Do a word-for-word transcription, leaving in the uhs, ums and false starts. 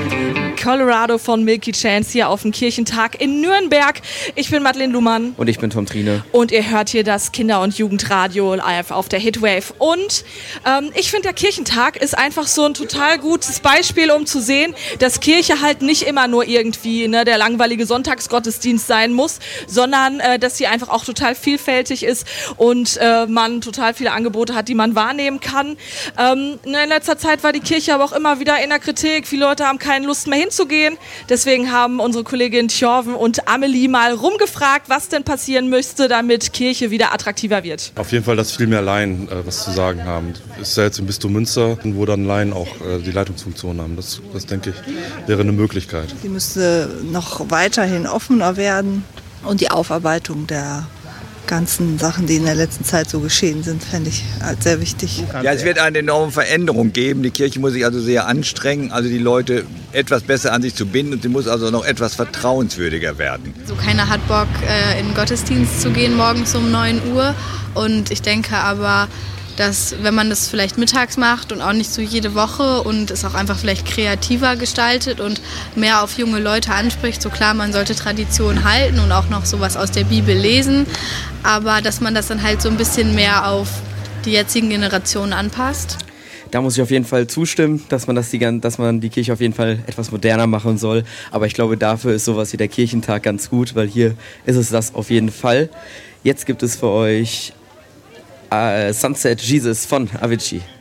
Colorado von Milky Chance hier auf dem Kirchentag in Nürnberg. Ich bin Madeleine Luhmann. Und ich bin Tom Trine. Und ihr hört hier das Kinder- und Jugendradio live auf der Hitwave. Und ähm, ich finde, der Kirchentag ist einfach so ein total gutes Beispiel, um zu sehen, dass Kirche halt nicht immer nur irgendwie ne, der langweilige Sonntagsgottesdienst sein muss, sondern äh, dass sie einfach auch total vielfältig ist und äh, man total viele Angebote hat, die man wahrnehmen kann. Ähm, in letzter Zeit war die Kirche aber auch immer wieder in der Kritik. Viele Leute haben keine Lust mehr hinzugehen. Deswegen haben unsere Kollegin Tjorven und Amelie mal rumgefragt, was denn passieren müsste, damit Kirche wieder attraktiver wird. Auf jeden Fall, dass viel mehr Laien äh, was zu sagen haben. Ist ja jetzt im Bistum Münster, wo dann Laien auch äh, die Leitungsfunktion haben. Das, das denke ich, wäre eine Möglichkeit. Die müsste noch weiterhin offener werden und die Aufarbeitung der ganzen Sachen, die in der letzten Zeit so geschehen sind, fände ich als sehr wichtig. Ja, es wird eine enorme Veränderung geben. Die Kirche muss sich also sehr anstrengen, also die Leute etwas besser an sich zu binden und sie muss also noch etwas vertrauenswürdiger werden. So keiner hat Bock, äh, in den Gottesdienst zu gehen morgens um neun Uhr und ich denke aber, dass wenn man das vielleicht mittags macht und auch nicht so jede Woche und es auch einfach vielleicht kreativer gestaltet und mehr auf junge Leute anspricht, so klar, man sollte Tradition halten und auch noch sowas aus der Bibel lesen, aber dass man das dann halt so ein bisschen mehr auf die jetzigen Generationen anpasst. Da muss ich auf jeden Fall zustimmen, dass man, das die, dass man die Kirche auf jeden Fall etwas moderner machen soll. Aber ich glaube, dafür ist sowas wie der Kirchentag ganz gut, weil hier ist es das auf jeden Fall. Jetzt gibt es für euch Uh, Sunset Jesus von Avicii.